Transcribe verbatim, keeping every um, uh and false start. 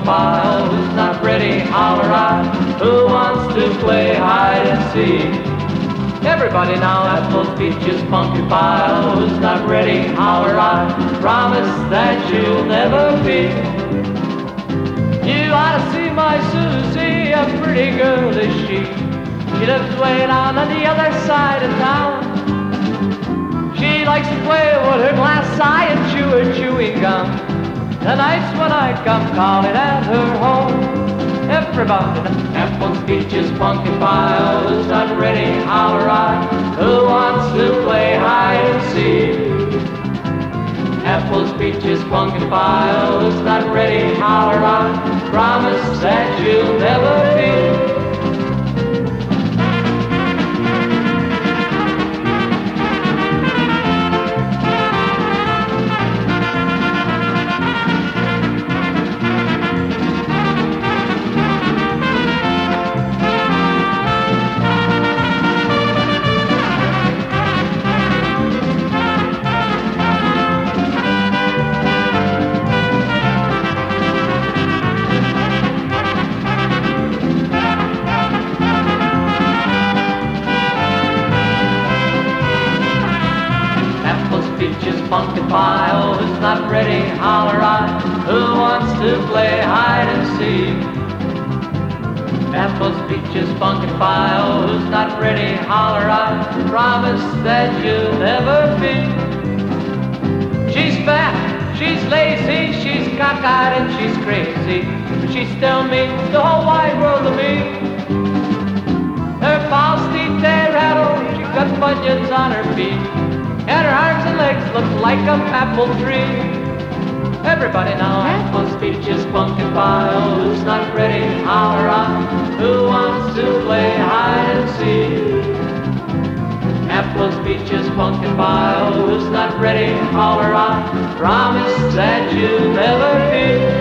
pumpkin pie? Oh, who's not ready? Holler out. Who wants to play hide and seek? Everybody now, apples, peaches, pumpkin pie. Oh, who's not ready? Holler out. Promise that you'll never be. You ought to see my Susie, a pretty girl is she. She lives way down on the other side of town. She likes to play with her glass eye and chew her chewing gum. The nights when I come calling at her home, everybody, apples, peaches, pumpkin pie. Oh, who's not ready? Holler out. Who wants to play hide and seek? Apples, peaches, pumpkin pie. Oh, who's not ready? Holler out. Promise that you'll never be. Pumpkin pie, oh, who's not ready? Holler out. Who wants to play hide and seek? Apples, peaches, pumpkin pie, oh, who's not ready? Holler out. Promise that you'll never be. She's fat, she's lazy, she's cockeyed and she's crazy, but she still means the whole wide world to me. Her false teeth, they rattle, she got bunions on her feet, and her arms and legs look like a apple tree. Everybody now, apples, peaches, pumpkin pie. Oh, who's not ready? Holler out. Who wants to play hide and seek? Apples, peaches, pumpkin pie. Oh, who's not ready? Holler out. Promise that you'll never be.